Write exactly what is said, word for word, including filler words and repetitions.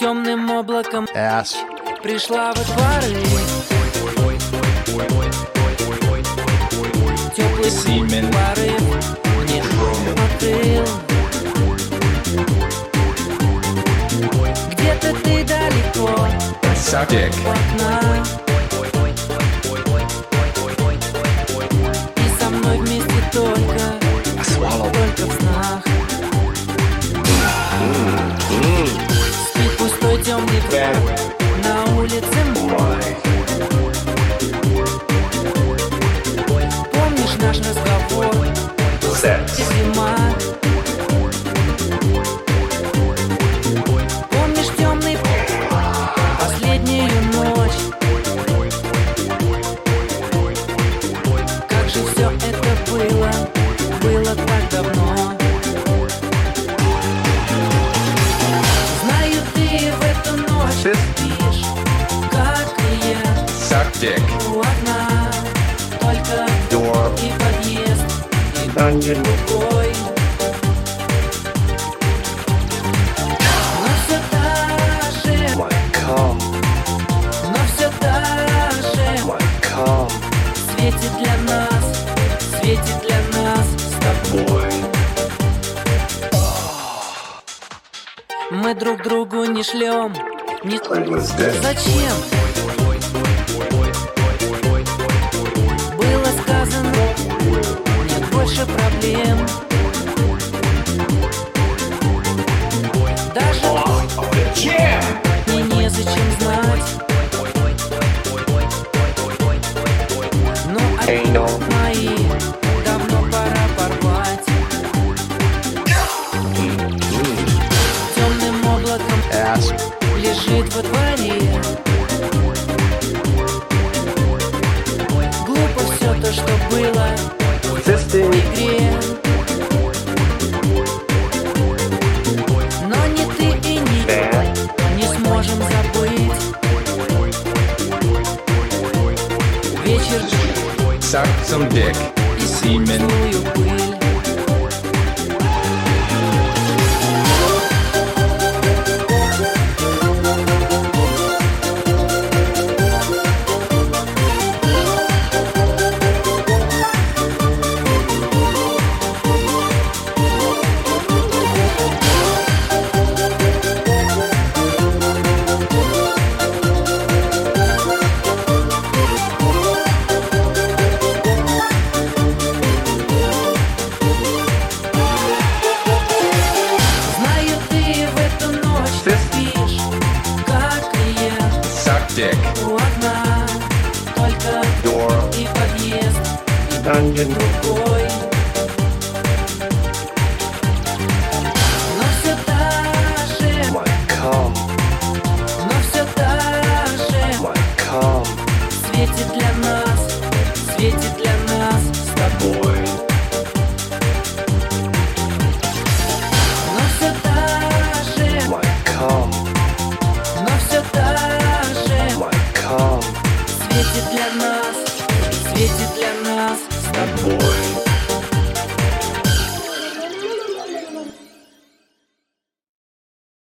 темным облаком Ass. пришла во дворы. Теплый Semen. порыв мне открыл. Где-то ты далеко Suck dick. у окна, и со мной вместе только, I swallowed. только в снах. Спит пустой темный двор, на улице мой. Помнишь наш разговор? Sex. Зима. Помнишь темный последнюю ночь? Как же все это было, было так давно. Знаю, ты в эту ночь This- спишь, как и я, Suck dick. у окна, только Door. и подъезд, и Dungeon. другой. Но все та же, My cum. но все та же My cum. светит для нас, светит для нас с тобой. Мы друг другу не шлем, не зачем? Было сказано, нет больше проблем. Даже мне незачем знать. Но от мои давно пора порвать. Темным облаком Ass. лежит во дворе. Глупо все то, что было в игре. Но ни ты и ни я не сможем забыть вечер Suck some dick. и Semen. скучную пыль. Знаю, ты в эту ночь спишь, как и я, Suck dick. у окна, только Door. и подъезд, и Dungeon. другой. Но все та же, My cum. но все та же My cum. светит для нас, светит для нас с тобой. Но все та же, My cum. но все та же My cum. светит для нас, светит для нас с тобой.